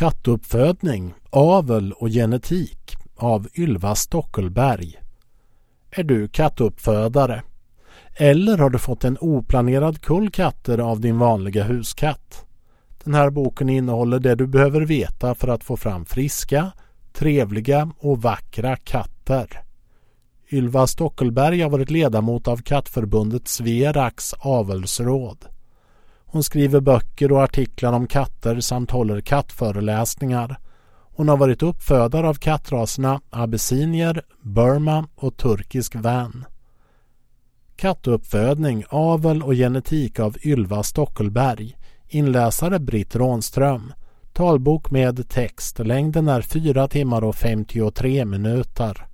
Kattuppfödning, avel och genetik av Ylva Stockelberg. Är du kattuppfödare? Eller har du fått en oplanerad kull katter av din vanliga huskatt? Den här boken innehåller det du behöver veta för att få fram friska, trevliga och vackra katter. Ylva Stockelberg har varit ledamot av Kattförbundet Sverax avelsråd. Hon skriver böcker och artiklar om katter samt håller kattföreläsningar. Hon har varit uppfödare av kattraserna abyssinier, Burma och turkisk van. Kattuppfödning, avel och genetik av Ylva Stockelberg. Inläsare Britt Rånström. Talbok med text. Längden är 4 timmar och 53 minuter.